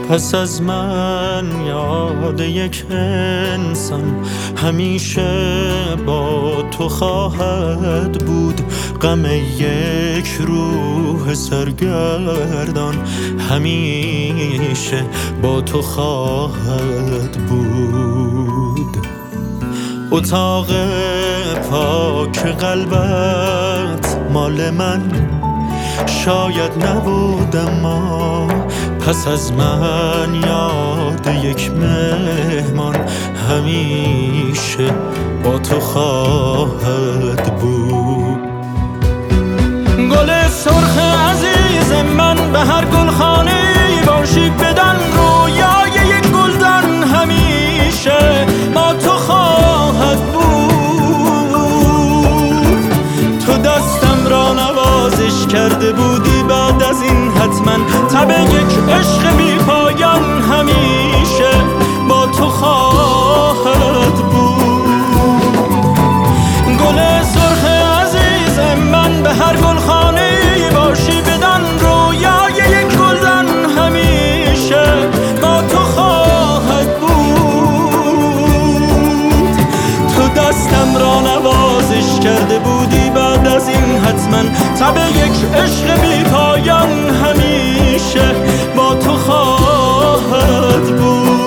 پس از من یاد یک انسان همیشه با تو خواهد بود. غم یک روح سرگردان همیشه با تو خواهد بود. اتاق پاک قلبت مال من شاید نبود، اما پس از من یاد یک مهمان همیشه با تو خواهد بود. گل سرخ عزیز من به هر گلخانه باشی بدان رویای یک گلدان همیشه با تو خواهد بود. تو دستم را نوازش کرده بودی، بعد از این حتما تب یک عشق بی پایان همیشه با تو خواهد بود. گل سرخ عزیز من به هر گلخانه باشی بدان رویای یک گلدان همیشه با تو خواهد بود. تو دستم را نوازش کرده بودی، بعد از این حتما تب یک عشق بی پایان همیشه با تو خواهد بود.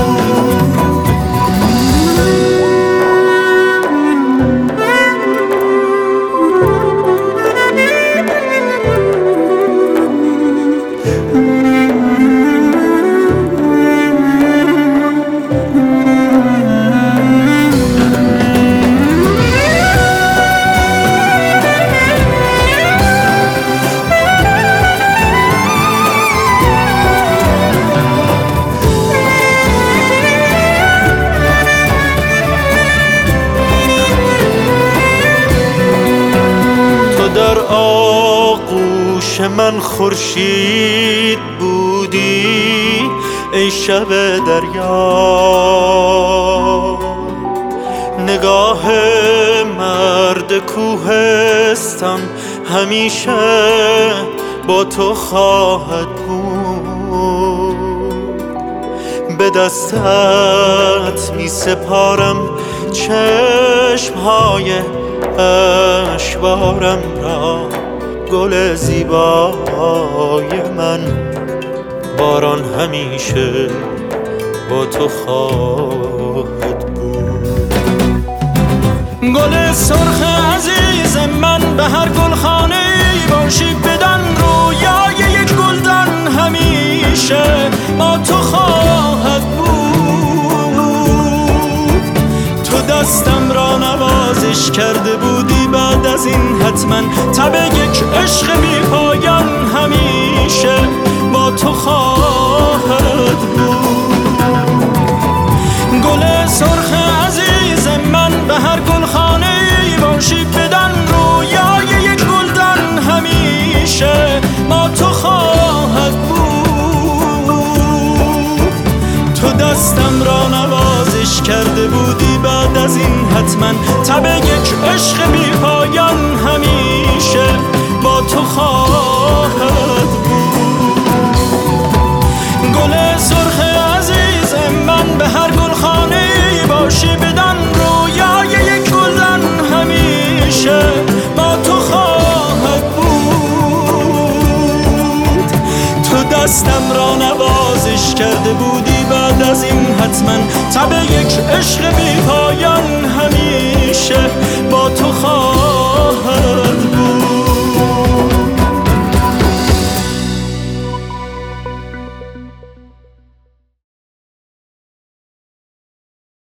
در آغوش من خورشید بودی ای شب دریا، نگاه مرد کوهستان همیشه با تو خواهد بود. به دستت می سپارم چشمهای اشوارم را، گل زیبای من باران همیشه با تو خواهد بود. گل سرخ عزیز من به هر گلخانه باشی بدان رویای یک گلدان همیشه با تو خواهد بود. تو دستم را نوازش کرده بودی، بعد از این حتما تب یک عشق بی پایان همیشه با تو خواهد بود. گل سرخ عزیز من به هر گلخانه باشی بدان رویای یک گلدان همیشه با تو خواهد بود. تو دستم را نوازش کرده بودی، بعد از این حتما تب یک عشق بی پایان همیشه با تو خواهد بود. گل سرخ عزیز من به هر گلخانه باشی بدان رویای یک گلدان همیشه با تو خواهد بود. تو دستم را نوازش کرده بودی، بعد از این حتما تب یک عشق بی پایان همیشه با تو